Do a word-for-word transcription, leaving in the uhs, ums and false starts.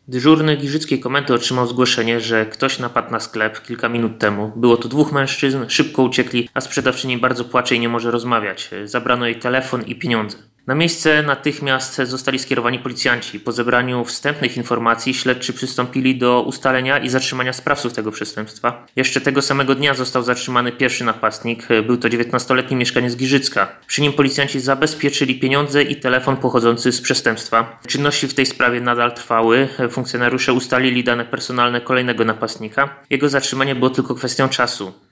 Dyżurny Giżyckiej Komendy otrzymał zgłoszenie, że ktoś napadł na sklep kilka minut temu. Było to dwóch mężczyzn, szybko uciekli, a sprzedawczyni bardzo płacze i nie może rozmawiać. Zabrano jej telefon i pieniądze. Na miejsce natychmiast zostali skierowani policjanci. Po zebraniu wstępnych informacji śledczy przystąpili do ustalenia i zatrzymania sprawców tego przestępstwa. Jeszcze tego samego dnia został zatrzymany pierwszy napastnik. Był to dziewiętnastoletni mieszkaniec Giżycka. Przy nim policjanci zabezpieczyli pieniądze i telefon pochodzący z przestępstwa. Czynności w tej sprawie nadal trwały. Funkcjonariusze ustalili dane personalne kolejnego napastnika. Jego zatrzymanie było tylko kwestią czasu.